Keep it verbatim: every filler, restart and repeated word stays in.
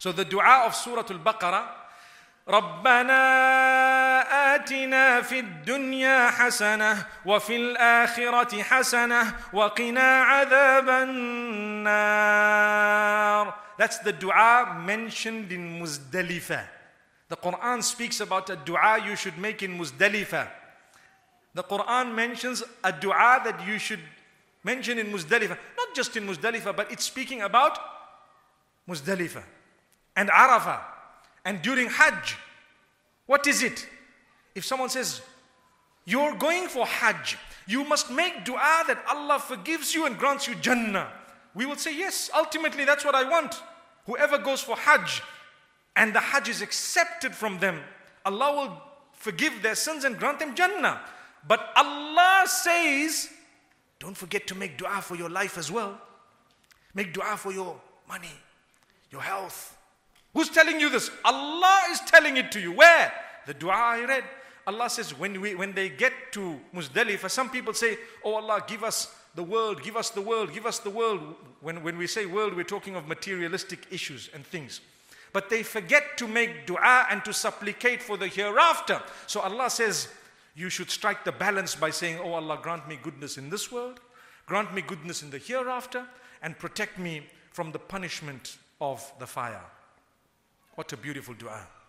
So the dua of Surah Al-Baqarah, رَبَّنَا آتِنَا فِي الدُّنْيَا حَسَنَةً وَفِي الْآخِرَةِ حَسَنَةً وَقِنَا عَذَابَ النَّارِ. That's the dua mentioned in Muzdalifah. The Quran speaks about a dua you should make in Muzdalifah. The Quran mentions a dua that you should mention in Muzdalifah. Not just in Muzdalifah, but it's speaking about Muzdalifah and Arafah and during Hajj. What is it? If someone says, you're going for Hajj, you must make dua that Allah forgives you and grants you Jannah. We will say, yes, ultimately that's what I want. Whoever goes for Hajj and the Hajj is accepted from them, Allah will forgive their sins and grant them Jannah. But Allah says, don't forget to make dua for your life as well. Make dua for your money, your health. Who's telling you this? Allah is telling it to you. Where? The dua I read. Allah says, when we when they get to Muzdalifah, some people say, oh Allah, give us the world, give us the world, give us the world. When, when we say world, we're talking of materialistic issues and things. But they forget to make dua and to supplicate for the hereafter. So Allah says, you should strike the balance by saying, oh Allah, grant me goodness in this world, grant me goodness in the hereafter, and protect me from the punishment of the fire. What a beautiful dua.